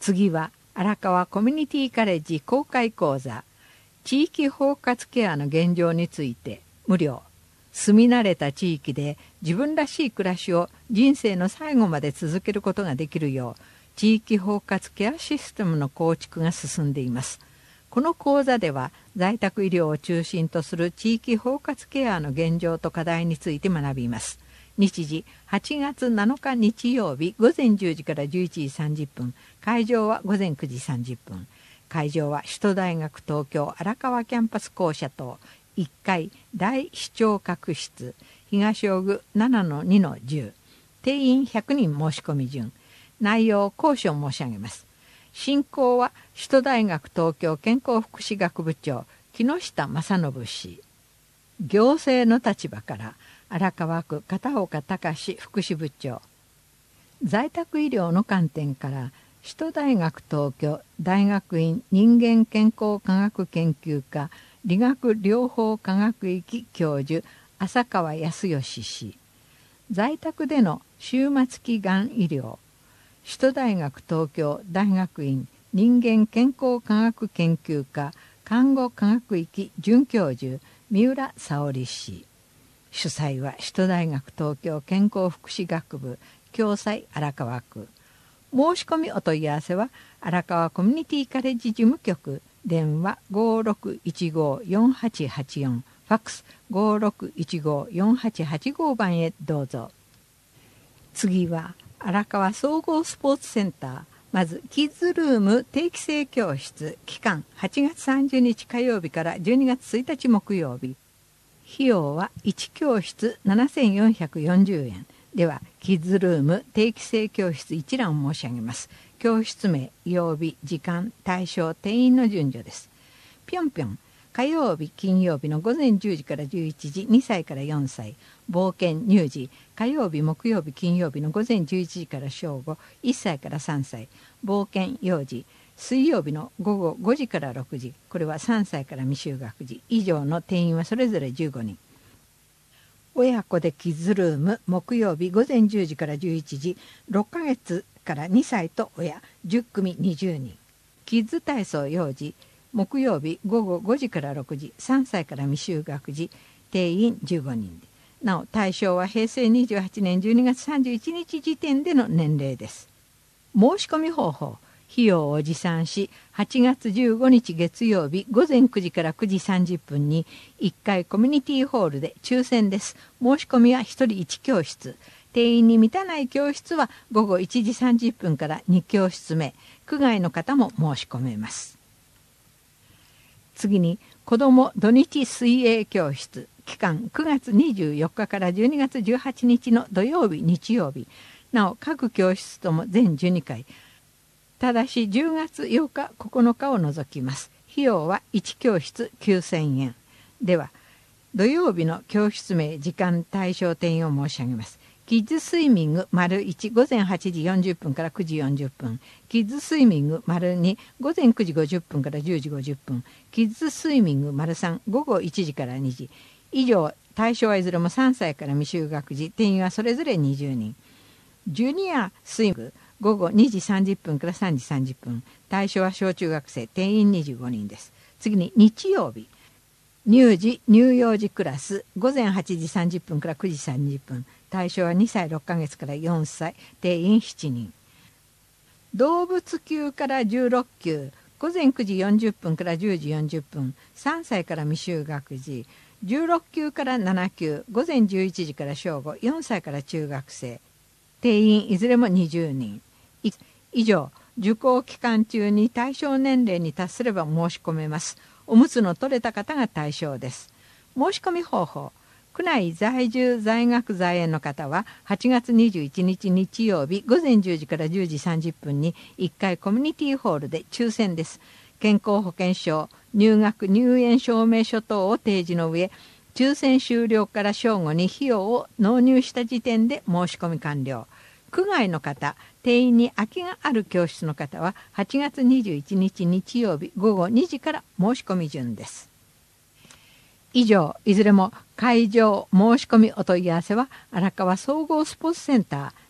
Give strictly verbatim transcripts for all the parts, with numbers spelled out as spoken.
次は荒川コミュニティカレッジ公開講座、地域包括ケアの現状について無料。住み慣れた地域で自分らしい暮らしを人生の最後まで続けることができるよう、地域包括ケアシステムの構築が進んでいます。この講座では在宅医療を中心とする地域包括ケアの現状と課題について学びます。日時はちがつなのか日曜日午前じゅうじからじゅういちじさんじゅっぷん、会場は午前くじさんじゅっぷん。会場は首都大学東京荒川キャンパス校舎棟いっかい大視聴覚室、東尾具 ななのにのじゅう。定員ひゃくにん申し込み順。内容を講師を申し上げます。進行は首都大学東京健康福祉学部長木下正信氏。行政の立場から荒川区片岡隆福祉部長。在宅医療の観点から首都大学東京大学院人間健康科学研究科理学療法科学域教授浅川康義氏。在宅での終末期がん医療、首都大学東京大学院人間健康科学研究科看護科学域准教授三浦沙織氏。主催は首都大学東京健康福祉学部共催荒川区。申し込みお問い合わせは荒川コミュニティカレッジ事務局、電話 ごーろくいちごーよんはちはちよん、ファックス ごーろくいちごーよんはちはちご 番へどうぞ。次は荒川総合スポーツセンター。まずキッズルーム定期性教室、期間はちがつさんじゅうにち火曜日からじゅうにがつついたち木曜日。費用はいち教室ななせんよんひゃくよんじゅうえん。ではキッズルーム定期性教室一覧を申し上げます。教室名、曜日、時間、対象、定員の順序です。ぴょんぴょん、火曜日金曜日の午前じゅうじからじゅういちじ、にさいからよんさい。冒険乳児、火曜日木曜日金曜日の午前じゅういちじから正午、いっさいからさんさい。冒険幼児、水曜日の午後ごじからろくじ、これはさんさいから未就学児。以上の定員はそれぞれじゅうごにん。親子でキッズルーム、木曜日午前じゅうじからじゅういちじ、ろっかげつからにさいと親じゅっくみにじゅうにん。キッズ体操幼児、木曜日午後ごじからろくじ、さんさいから未就学児、定員じゅうごにんで。なお対象は平成にじゅうはちねんじゅうにがつさんじゅういちにち時点での年齢です。申し込み方法、費用を持参しはちがつじゅうごにち月曜日午前くじからくじさんじゅっぷんにいっかいコミュニティホールで抽選です。申し込みはひとりいち教室。定員に満たない教室はごごいちじさんじゅっぷんからに教室目。区外の方も申し込めます。次に子ども土日水泳教室。期間くがつにじゅうよっかからじゅうにがつじゅうはちにちの土曜日日曜日。なお各教室とも全じゅうにかい。ただしじゅうがつようかここのかを除きます。費用はいち教室きゅうせんえん。では土曜日の教室名、時間、対象、定員を申し上げます。キッズスイミング いち 午前はちじよんじゅっぷんからくじよんじゅっぷん。キッズスイミング に 午前くじごじゅっぷんからじゅうじごじゅっぷん。キッズスイミング さん 午後いちじからにじ。以上、対象はいずれもさんさいから未就学児、定員はそれぞれにじゅうにん。ジュニアスイミング午後にじさんじゅっぷんからさんじさんじゅっぷん。対象は小中学生、定員にじゅうごにんです。次に日曜日。乳児乳幼児クラス午前はちじさんじゅっぷんからくじさんじゅっぷん。対象はにさいろっかげつからよんさい。定員しちにん。動物級からじゅうろっきゅう午前くじよんじゅっぷんからじゅうじよんじゅっぷん。さんさいから未就学児。じゅうろっきゅうからななきゅう午前じゅういちじから正午。よんさいから中学生。定員いずれもにじゅうにん。以上、受講期間中に対象年齢に達すれば申し込めます。おむつの取れた方が対象です。申し込み方法。区内在住在学在園の方ははちがつにじゅういちにち日曜日午前じゅうじからじゅうじさんじゅっぷんにいっかいコミュニティホールで抽選です。健康保険証、入学入園証明書等を提示の上、抽選終了から正午に費用を納入した時点で申し込み完了。区外の方、定員に空きがある教室の方ははちがつにじゅういちにち日曜日ごごにじから申し込み順です。以上、いずれも会場申し込みお問い合わせは荒川総合スポーツセンター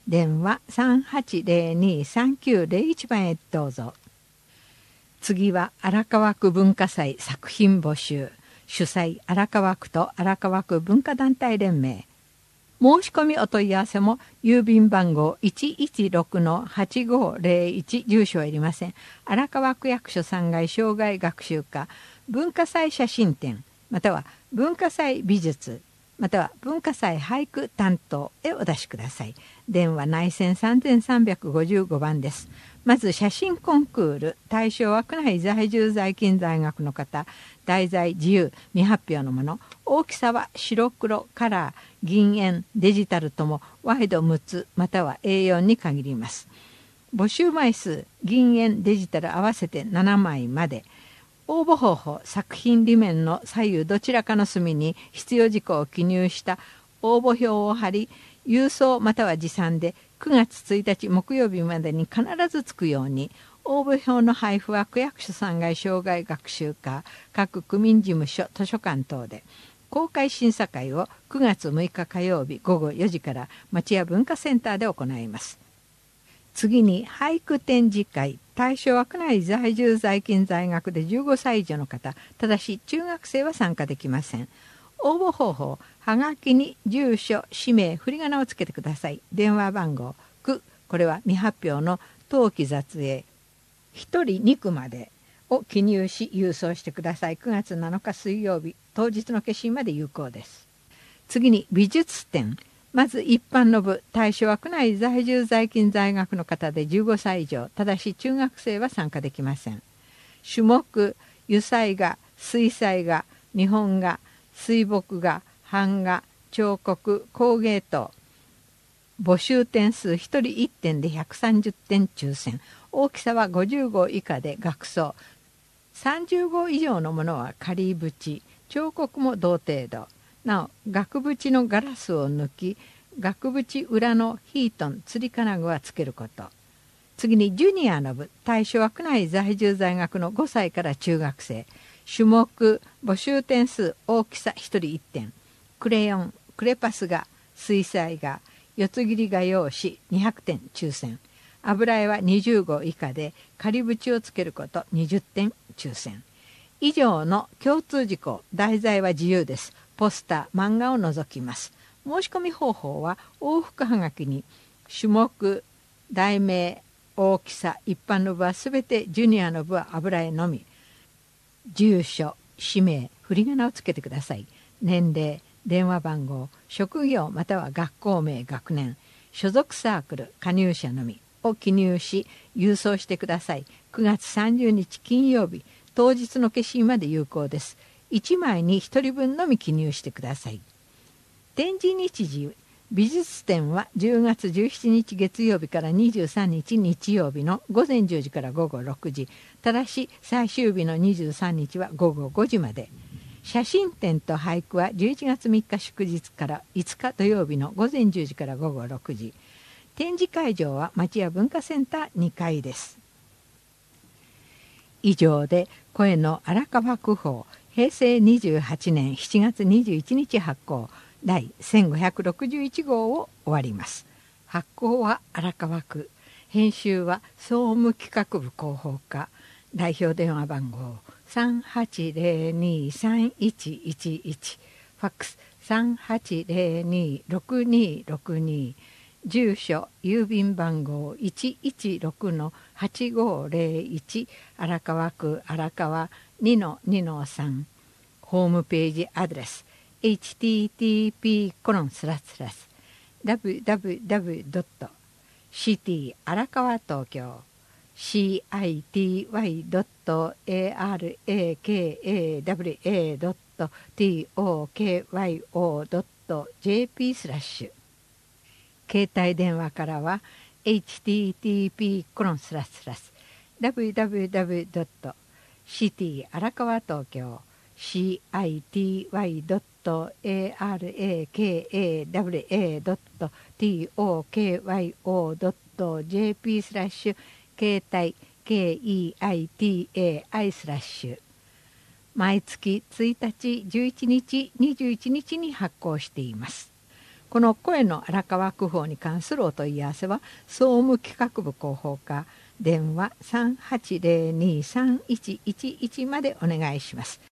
電話 さんはちゼロに さんきゅうゼロいち 番へどうぞ。次は荒川区文化祭作品募集。主催荒川区と荒川区文化団体連盟。申し込みお問い合わせも郵便番号 いちいちろくのはちごゼロいち 住所はいりません。荒川区役所さんがい障害学習課文化祭写真展または文化祭美術または文化祭俳句担当へお出しください。電話内線さんさんごごばんです。まず写真コンクール対象は区内在住在勤在学の方、題材自由未発表のもの、大きさは白黒カラー銀塩デジタルともワイドむっつまたは エーよん に限ります。募集枚数銀塩デジタル合わせてななまいまで。応募方法作品裏面の左右どちらかの隅に必要事項を記入した応募票を貼り、郵送または持参でくがつついたち木曜日までに必ずつくように。応募票の配布は区役所さんがい障害学習課各区民事務所図書館等で。公開審査会をくがつむいか火曜日ごごよじから町屋文化センターで行います。次に俳句展示会対象は区内在住在勤在学でじゅうごさい以上の方、ただし中学生は参加できません。応募方法はがきに住所氏名振り仮名をつけてください。電話番号区これは未発表の当期撮影ひとりにくまでを記入し郵送してください。くがつなのか水曜日当日の消印まで有効です。次に美術展。まず一般の部対象は区内在住在勤在学の方でじゅうごさい以上、ただし中学生は参加できません。種目油彩画水彩画日本画水墨画版画彫刻工芸等。募集点数ひとりいってんでひゃくさんじゅってん抽選。大きさはごじゅうごう以下で額装、さんじゅうごう以上のものは仮縁、彫刻も同程度。なお額縁のガラスを抜き額縁裏のヒートンつり金具はつけること。次にジュニアの部対象は区内在住在学のごさいから中学生。種目募集点数大きさひとりいってん、クレヨンクレパス画水彩画四つ切り画用紙にひゃくてん抽選。油絵はにじゅうごう以下で仮縁をつけることにじゅってん抽選。以上の共通事項題材は自由です。ポスター漫画を除きます。申し込み方法は往復はがきに種目題名大きさ一般の部はすべてジュニアの部は油絵のみ。住所氏名振り仮名をつけてください。年齢電話番号職業または学校名学年所属サークル加入者のみを記入し郵送してください。くがつさんじゅうにち金曜日当日の消印まで有効です。いちまいにひとりぶんのみ記入してください。展示日時美術展はじゅうがつじゅうしちにち月曜日からにじゅうさんにち日曜日のごぜんじゅうじからごごろくじ、ただし最終日のにじゅうさんにちはごごごじまで。写真展と俳句はじゅういちがつみっか祝日からいつか土曜日のごぜんじゅうじからごごろくじ。展示会場は町屋文化センターにかいです。以上で声の荒川区報へいせいにじゅうはちねんしちがつにじゅういちにち発行第せんごひゃくろくじゅういちごうを終わります。発行は荒川区、編集は総務企画部広報課、代表電話番号 さんはちゼロに さんいちいちいち、ファックス さんはちゼロに ろくにろくに、住所郵便番号 いちいちろくのはちごゼロいち 荒川区荒川 にのにのさん、ホームページアドレス エイチティーティーピーコロンスラスラス ダブリューダブリューダブリュードットシーティー 荒川東京 シーアイティーワイドットエーアールエーケーエーダブリューエードットティーオーケーワイオードットジェーピースラッシュ。携帯電話からは エイチティーティーピーコロンスラスラス ダブリューダブリューダブリュードットシーティー 荒川東京 シーアイティーワイドットエーアールエーケーエーダブリューエードットティーオーケーワイオードットジェーピースラッシュ携帯 ケーイーアイティーエーアイ スラッシュ。毎月ついたちじゅういちにちにじゅういちにちに発行しています。 この声の荒川区報に関するお問い合わせは総務企画部広報課電話 さんはちゼロにさんいちいちいち までお願いします。